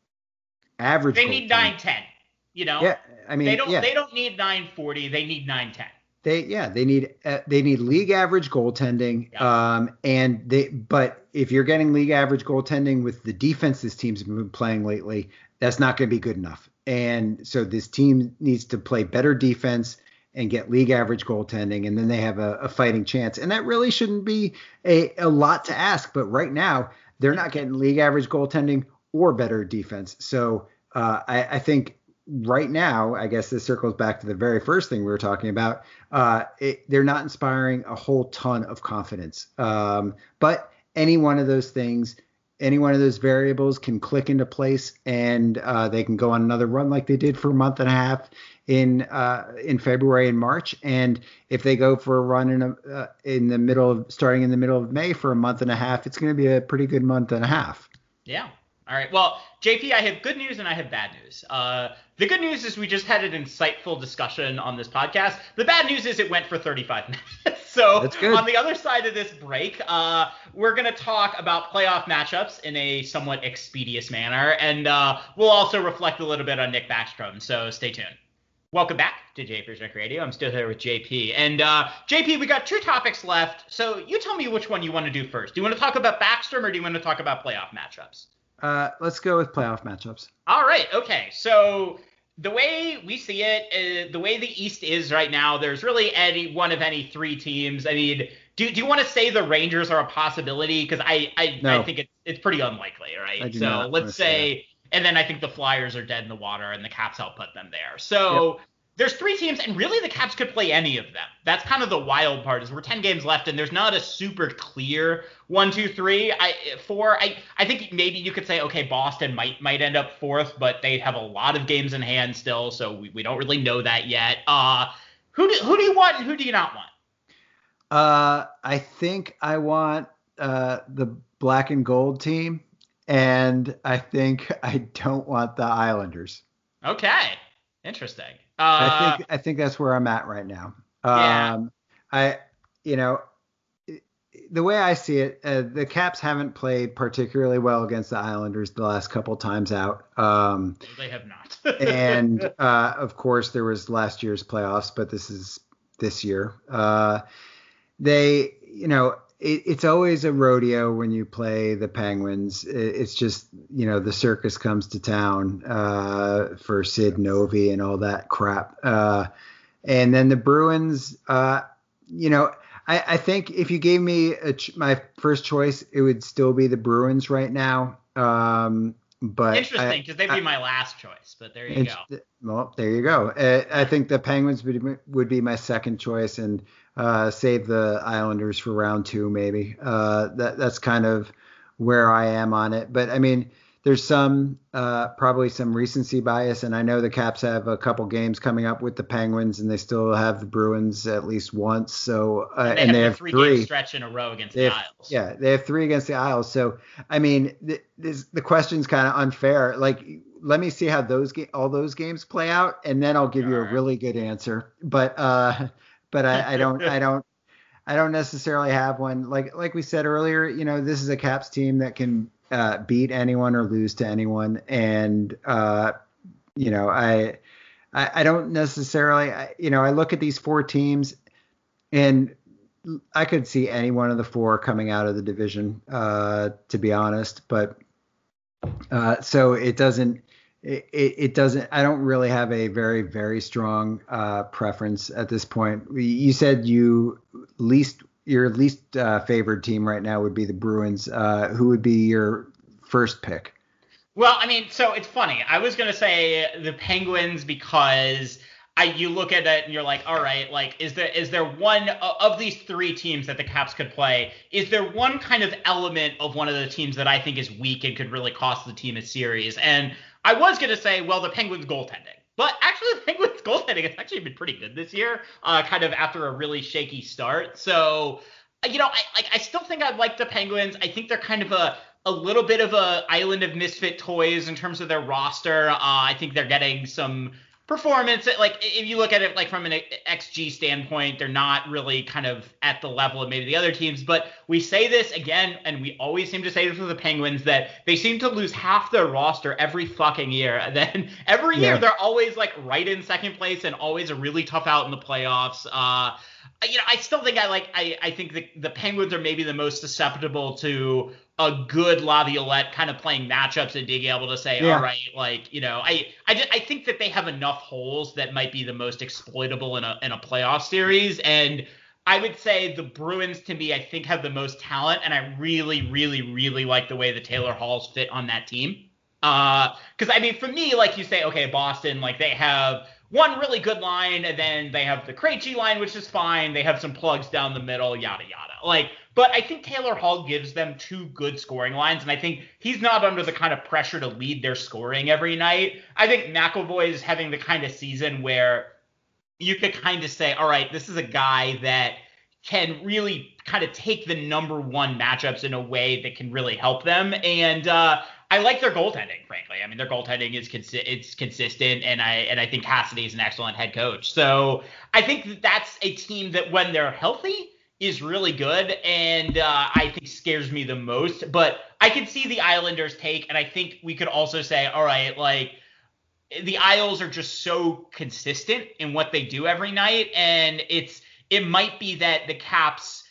They need 9-10. Yeah, I mean, they don't need 9-40. They need 9-10. They need league average goaltending. Yeah. But if you're getting league average goaltending with the defense this team's been playing lately, that's not going to be good enough. And so this team needs to play better defense and get league average goaltending, and then they have a fighting chance. And that really shouldn't be a lot to ask. But right now, they're not getting league average goaltending or better defense. So I think right now, I guess this circles back to the very first thing we were talking about. They're not inspiring a whole ton of confidence. But any one of those things, any one of those variables can click into place, and they can go on another run like they did for a month and a half in February and March. And if they go for a run starting in the middle of May for a month and a half, it's going to be a pretty good month and a half. Yeah. All right. Well, JP, I have good news and I have bad news. The good news is we just had an insightful discussion on this podcast. The bad news is it went for 35 minutes. So on the other side of this break, we're going to talk about playoff matchups in a somewhat expeditious manner. And we'll also reflect a little bit on Nick Backstrom. So stay tuned. Welcome back to JP's Rink Radio. I'm still here with JP. And JP, we got 2 topics left. So you tell me which one you want to do first. Do you want to talk about Backstrom or do you want to talk about playoff matchups? Let's go with playoff matchups. All right. Okay. So the way we see it, the way the East is right now, there's really any one of any 3 teams. I mean, do you want to say the Rangers are a possibility? Because I think it's pretty unlikely, right? So let's say, and then I think the Flyers are dead in the water and the Caps output them there. So there's 3 teams, and really the Caps could play any of them. That's kind of the wild part, is we're 10 games left, and there's not a super clear 1, 2, 3. 4. I think maybe you could say, okay, Boston might end up 4th, but they have a lot of games in hand still, so we don't really know that yet. Who do you want and who do you not want? I think I want the black and gold team, and I think I don't want the Islanders. Okay, interesting. I think that's where I'm at right now. The way I see it, the Caps haven't played particularly well against the Islanders the last couple times out. They have not. And of course there was last year's playoffs, but this is this year. It's always a rodeo when you play the Penguins. It's just, the circus comes to town for Sid Novi and all that crap. And then the Bruins, I think if you gave me my first choice, it would still be the Bruins right now. But interesting, because they'd be my last choice, but there you go. Well, there you go. I think the Penguins would be my second choice, and save the Islanders for round 2 maybe. That's kind of where I am on it. But I mean, there's probably some recency bias, and I know the Caps have a couple games coming up with the Penguins, and they still have the Bruins at least once. So they have 3 game stretch in a row against the Isles. Yeah, they have 3 against the Isles. So I mean, the question's kind of unfair. Like, let me see how all those games play out, and then I'll give you a really good answer. But I don't necessarily have one. Like we said earlier, this is a Caps team that can beat anyone or lose to anyone, and I don't necessarily. I look at these 4 teams, and I could see any one of the 4 coming out of the division, to be honest. But so it doesn't. It doesn't. I don't really have a very, very strong preference at this point. You said your least favored team right now would be the Bruins. Who would be your first pick? Well, I mean, so it's funny. I was gonna say the Penguins because you look at it and you're like, all right, like is there one of these 3 teams that the Caps could play? Is there one kind of element of one of the teams that I think is weak and could really cost the team a series? And I was going to say, well, the Penguins goaltending. But actually, the Penguins goaltending has actually been pretty good this year, kind of after a really shaky start. So, I still think I like the Penguins. I think they're kind of a little bit of a island of misfit toys in terms of their roster. I think they're getting some performance. Like, if you look at it like from an XG standpoint, they're not really kind of at the level of maybe the other teams. But we say this again, and we always seem to say this with the Penguins, that they seem to lose half their roster every fucking year. And then every year they're always like right in second place and always a really tough out in the playoffs. I still think I think the Penguins are maybe the most susceptible to a good Laviolette kind of playing matchups and being able to say, all right, like, I think that they have enough holes that might be the most exploitable in a playoff series. And I would say the Bruins, to me, I think have the most talent, and I really, really, really like the way the Taylor Halls fit on that team. Because, I mean, for me, like you say, okay, Boston, like they have one really good line, and then they have the Krejci line, which is fine. They have some plugs down the middle, yada, yada. But I think Taylor Hall gives them 2 good scoring lines, and I think he's not under the kind of pressure to lead their scoring every night. I think McAvoy is having the kind of season where you could kind of say, all right, this is a guy that can really kind of take the number 1 matchups in a way that can really help them. And I like their goaltending, frankly. I mean, their goaltending is consistent, and I think Cassidy is an excellent head coach. So I think that's a team that when they're healthy is really good, and I think scares me the most. But I can see the Islanders take, and I think we could also say, all right, like the Isles are just so consistent in what they do every night, and it might be that the Caps,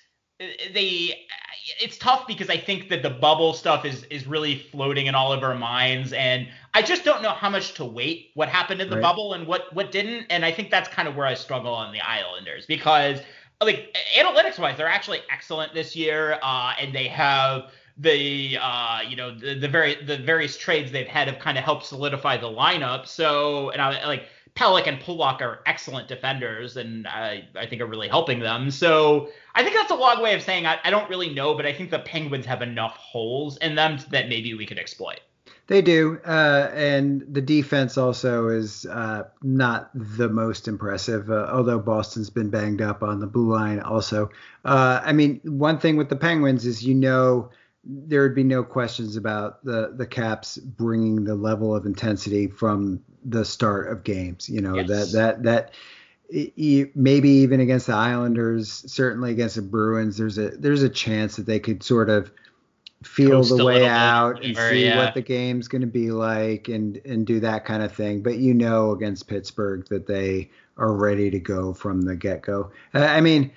it's tough because I think that the bubble stuff is really floating in all of our minds, and I just don't know how much to weight what happened in the bubble and what didn't. And I think that's kind of where I struggle on the Islanders, because like analytics wise, they're actually excellent this year, and they have the various trades they've had have kind of helped solidify the lineup. So, and I like Pelech and Pulock are excellent defenders, and I think are really helping them. So I think that's a long way of saying I don't really know, but I think the Penguins have enough holes in them that maybe we could exploit. They do, and the defense also is not the most impressive, although Boston's been banged up on the blue line also. I mean, one thing with the Penguins is, there would be no questions about the Caps bringing the level of intensity from the start of games. Yes. that maybe even against the Islanders, certainly against the Bruins, there's a chance that they could sort of feel Coast the way out and see what the game's going to be like and do that kind of thing. But against Pittsburgh that they are ready to go from the get-go. I mean,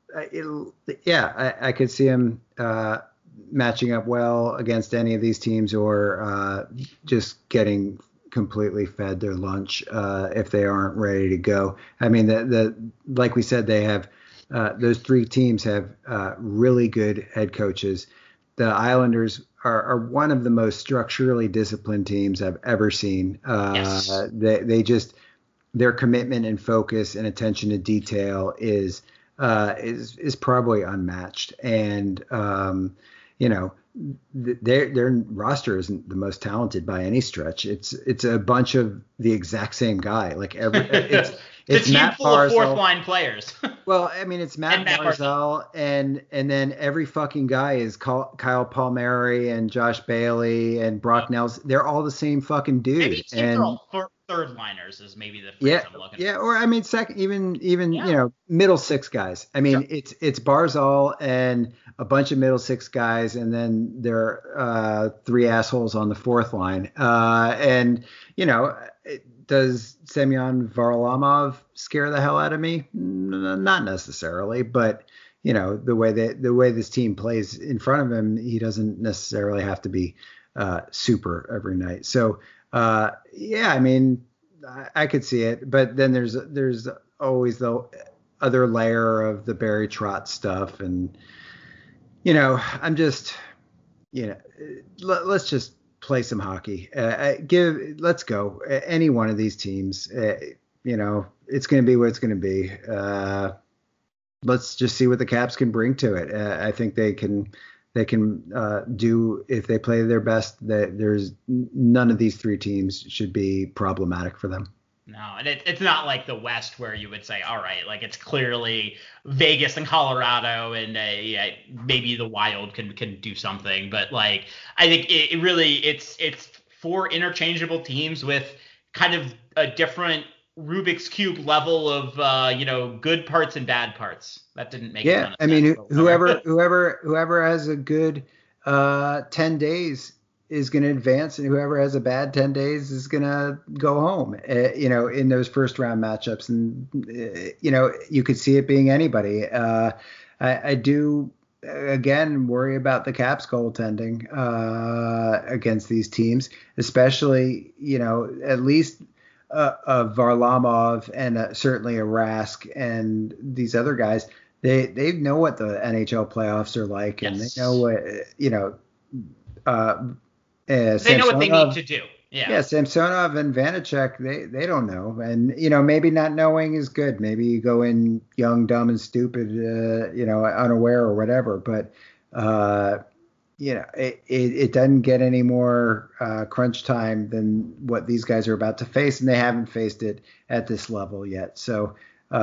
I could see them matching up well against any of these teams, or just getting completely fed their lunch if they aren't ready to go. I mean, like we said, they have those three teams have really good head coaches. The Islanders are one of the most structurally disciplined teams I've ever seen. Yes. They just, their commitment and focus and attention to detail is probably unmatched. And their roster isn't the most talented by any stretch. It's a bunch of the exact same guy. Like it's team Matt full Barzal. Of fourth line players. Well, I mean, it's Matt Barzal, and then every fucking guy is Kyle Palmieri and Josh Bailey and Brock Nelson. They're all the same fucking dude. Maybe teams are all third liners is maybe the phrase I'm looking for. Yeah, or I mean, second, even middle six guys. I mean, sure. It's Barzal and a bunch of middle six guys, and then there are three assholes on the fourth line. Does Semyon Varlamov scare the hell out of me? Not necessarily, but the way this team plays in front of him, he doesn't necessarily have to be super every night. So I mean, I could see it, but then there's always the other layer of the Barry Trotz stuff, and I'm just let's just play some hockey. Let's go. Any one of these teams, it's going to be what it's going to be. Let's just see what the Caps can bring to it. I think they can do, if they play their best, that there's none of these three teams should be problematic for them. No, and it's not like the West where you would say, all right, like it's clearly Vegas and Colorado, and maybe the Wild can do something. But like, I think it really it's four interchangeable teams with kind of a different Rubik's Cube level of good parts and bad parts. That didn't make a ton of sense. I mean, whoever has a good 10 days is going to advance, and whoever has a bad 10 days is going to go home, in those first round matchups. And, you could see it being anybody. I do, again, worry about the Caps goaltending against these teams, especially, at least Varlamov and certainly a Rask and these other guys. They know what the NHL playoffs are like, and they know what, they know what they need to do. Yeah, Samsonov and Vanacek, they don't know. And, maybe not knowing is good. Maybe you go in young, dumb, and stupid, unaware or whatever. But, it doesn't get any more crunch time than what these guys are about to face. And they haven't faced it at this level yet. So,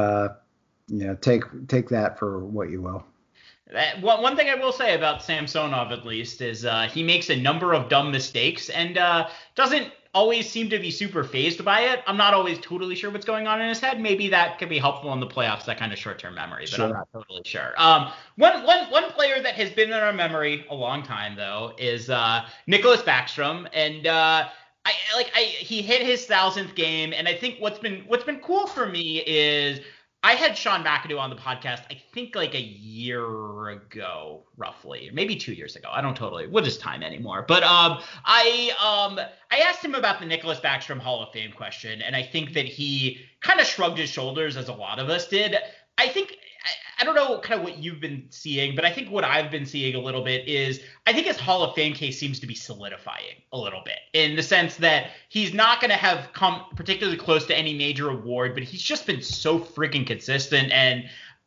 take that for what you will. One thing I will say about Samsonov, at least, is he makes a number of dumb mistakes and doesn't always seem to be super fazed by it. I'm not always totally sure what's going on in his head. Maybe that could be helpful in the playoffs, that kind of short-term memory, but sure. I'm not totally sure. One player that has been in our memory a long time, though, is Nicklas Backstrom, and he hit his 1,000th game, and I think what's been cool for me is I had Sean McAdoo on the podcast, I think like a year ago, roughly, maybe 2 years ago. I don't totally, what is time anymore? But I asked him about the Nicklas Backstrom Hall of Fame question, and I think that he kind of shrugged his shoulders, as a lot of us did. I think I don't know kind of what you've been seeing, but I think what I've been seeing a little bit is I think his Hall of Fame case seems to be solidifying a little bit in the sense that he's not going to have come particularly close to any major award, but he's just been so freaking consistent. And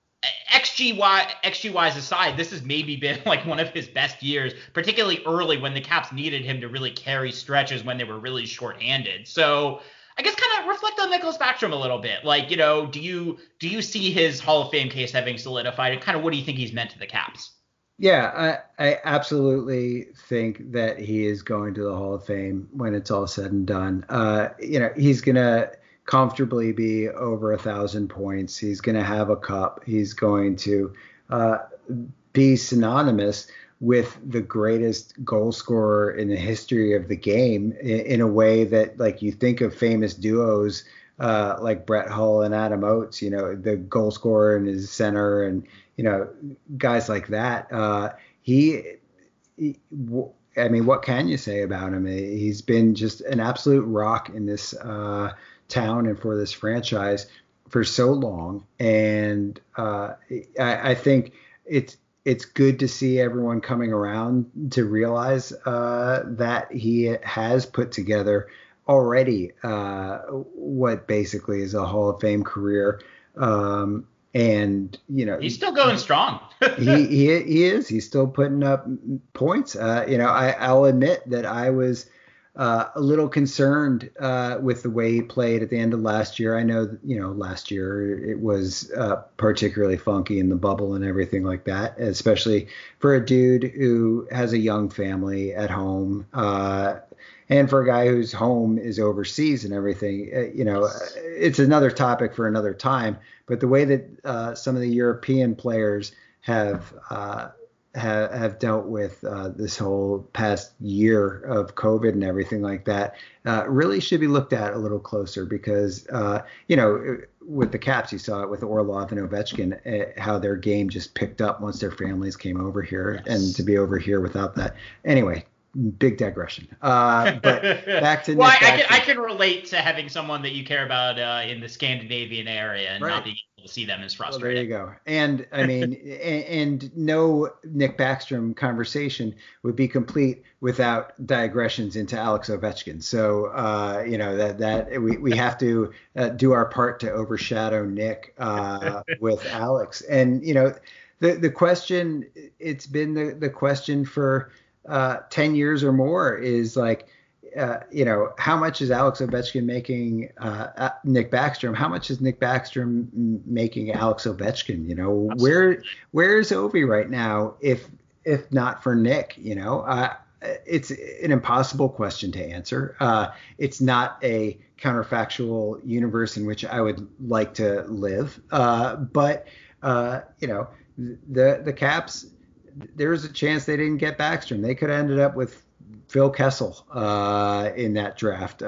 XG-wise aside, this has maybe been like one of his best years, particularly early when the Caps needed him to really carry stretches when they were really shorthanded. So I guess kind of reflect on Nicklas Backstrom a little bit. Like, do you see his Hall of Fame case having solidified? And kind of what do you think he's meant to the Caps? Yeah, I absolutely think that he is going to the Hall of Fame when it's all said and done. He's going to comfortably be over 1,000 points. He's going to have a cup. He's going to be synonymous with the greatest goal scorer in the history of the game in a way that, like, you think of famous duos like Brett Hull and Adam Oates, the goal scorer in his center and, guys like that. What can you say about him? He's been just an absolute rock in this town and for this franchise for so long. And I think it's good to see everyone coming around to realize that he has put together already what basically is a Hall of Fame career. He's still going strong. he is. He's still putting up points. I'll admit that I was a little concerned with the way he played at the end of last year. I know that, last year it was particularly funky in the bubble and everything like that, especially for a dude who has a young family at home. And for a guy whose home is overseas and everything, it's another topic for another time. But the way that some of the European players have dealt with this whole past year of COVID and everything like that really should be looked at a little closer because, with the Caps, you saw it with Orlov and Ovechkin, how their game just picked up once their families came over here. Yes. And to be over here without that. Anyway, big digression. But back to I can relate to having someone that you care about in the Scandinavian area and not being able to see them as frustrating. Well, there you go. And I mean, and no Nick Backstrom conversation would be complete without digressions into Alex Ovechkin. So that we have to do our part to overshadow Nick with Alex. And the question, it's been the question for 10 years or more is like, how much is Alex Ovechkin making Nick Backstrom? How much is Nick Backstrom making Alex Ovechkin? Where's Ovi right now? If not for Nick, it's an impossible question to answer. It's not a counterfactual universe in which I would like to live. But the Caps, there's a chance they didn't get Backstrom. They could have ended up with Phil Kessel in that draft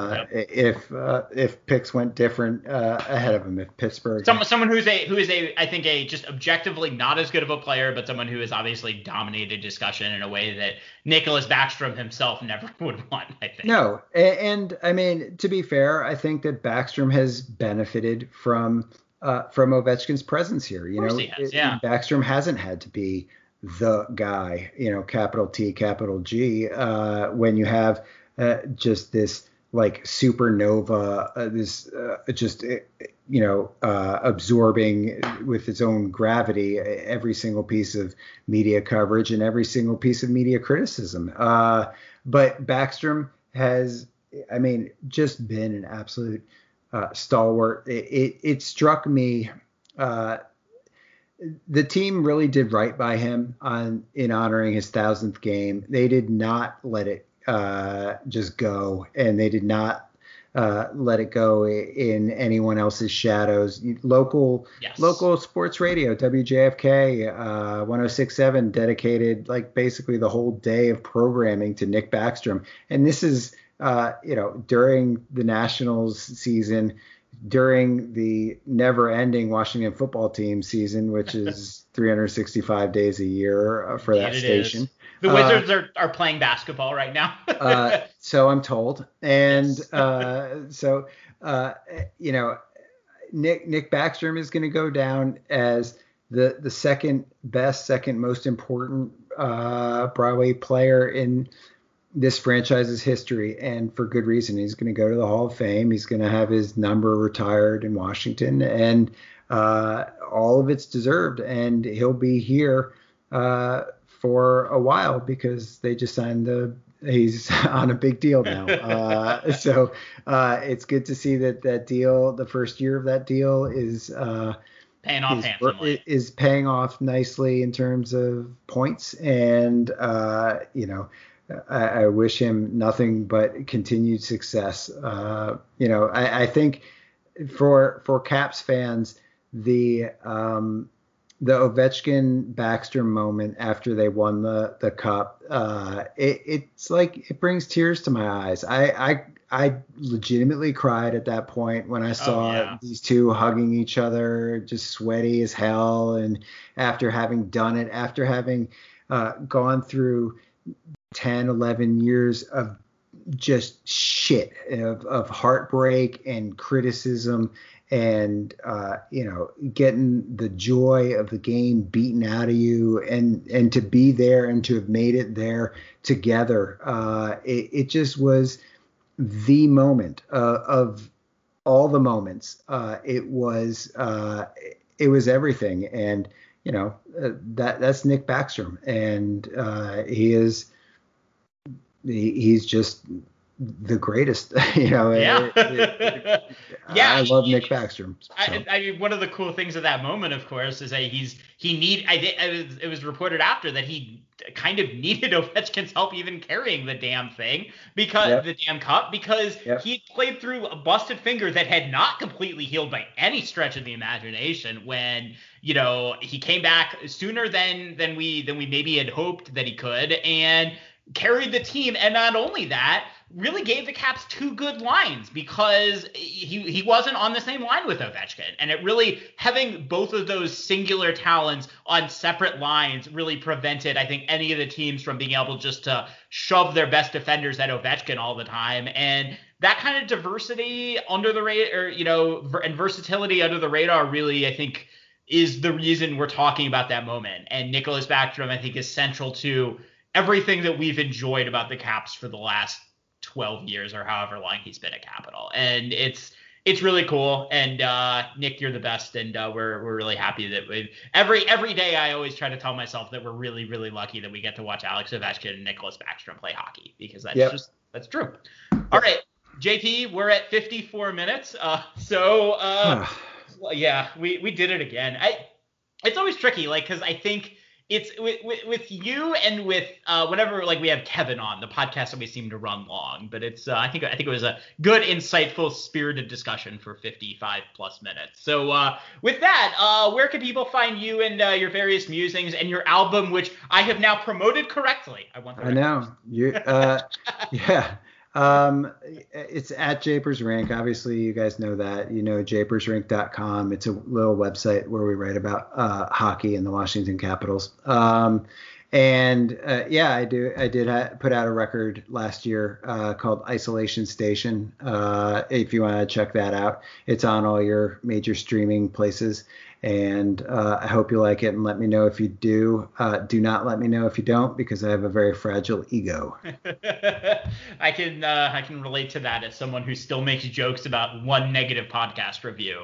if picks went different ahead of him. If Pittsburgh, someone who is I think a just objectively not as good of a player, but someone who has obviously dominated discussion in a way that Nicklas Backstrom himself never would want. I think. No, and I mean, to be fair, I think that Backstrom has benefited from Ovechkin's presence here. He has, Backstrom hasn't had to be the guy, capital T, capital G, when you have just this like supernova, absorbing with its own gravity every single piece of media coverage and every single piece of media criticism. But Backstrom has, just been an absolute stalwart. It struck me. The team really did right by him in honoring his 1,000th game. They did not let it just go, and they did not let it go in anyone else's shadows. Local sports radio, WJFK 106.7 dedicated like basically the whole day of programming to Nick Backstrom, and this is during the Nationals season, during the never-ending Washington football team season, which is 365 days a year for that station. The Wizards are playing basketball right now. So I'm told. And Nick Backstrom is going to go down as the second best, second most important Broadway player in this franchise's history, and for good reason. He's going to go to the Hall of Fame. He's going to have his number retired in Washington, and all of it's deserved. And he'll be here for a while because they just signed he's on a big deal now. So it's good to see that deal, the first year of that deal is paying off handsomely. Is paying off nicely in terms of points. And, I wish him nothing but continued success. I think for Caps fans, the Ovechkin Backstrom moment after they won the cup, it's like it brings tears to my eyes. I legitimately cried at that point when I saw these two hugging each other, just sweaty as hell. And after having done it, after having gone through 10, 11 years of just shit, of heartbreak and criticism, and getting the joy of the game beaten out of you, and to be there and to have made it there together, it just was the moment of all the moments. It was everything, and that's Nick Backstrom, and he's just the greatest. Yeah. I love Nick Backstrom. So. I mean, one of the cool things of that moment, of course, is that it was reported after that he kind of needed Ovechkin's help even carrying the damn thing, because the damn cup, because he played through a busted finger that had not completely healed by any stretch of the imagination when, he came back sooner than we maybe had hoped that he could, and carried the team. And not only that, really gave the Caps two good lines, because he wasn't on the same line with Ovechkin. And it really, having both of those singular talents on separate lines really prevented, I think, any of the teams from being able just to shove their best defenders at Ovechkin all the time. And that kind of diversity under the radar, and versatility under the radar really, I think, is the reason we're talking about that moment. And Nicholas Backstrom, I think, is central to everything that we've enjoyed about the Caps for the last 12 years or however long he's been a Capital. And it's really cool. And Nick, you're the best. And we're really happy that every day I always try to tell myself that we're really, really lucky that we get to watch Alex Ovechkin and Nicholas Backstrom play hockey, because that's true. All right, JP, we're at 54 minutes. Yeah, we did it again. It's always tricky, because I think it's with you and with whenever we have Kevin on the podcast, always seem to run long, but it's I think it was a good, insightful, spirited discussion for 55 plus minutes. So with that, where can people find you and your various musings and your album, which I have now promoted correctly? I know you. Yeah. It's at Japers Rink. Obviously, you guys know that. japersrink.com. It's a little website where we write about hockey and the Washington Capitals. I did put out a record last year called Isolation Station. If you want to check that out, it's on all your major streaming places. And I hope you like it, and let me know if you do. Do not let me know if you don't, because I have a very fragile ego. I can relate to that as someone who still makes jokes about one negative podcast review.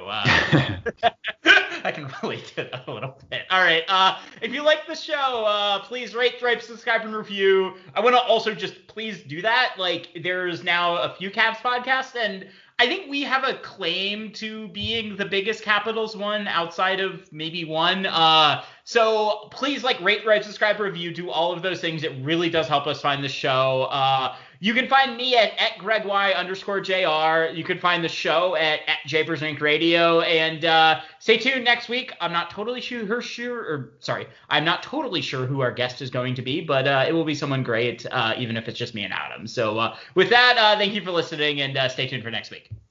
I can relate to that a little bit. All right. If you like the show, please rate, subscribe, and review. I want to also just please do that. There's now a few Caps podcasts, and I think we have a claim to being the biggest Capitals one outside of maybe one. So please rate, subscribe, review, do all of those things. It really does help us find the show. You can find me at GregY_JR. You can find the show at Japers Inc. Radio. And stay tuned next week. I'm not totally sure who our guest is going to be, but it will be someone great, even if it's just me and Adam. So with that, thank you for listening, and stay tuned for next week.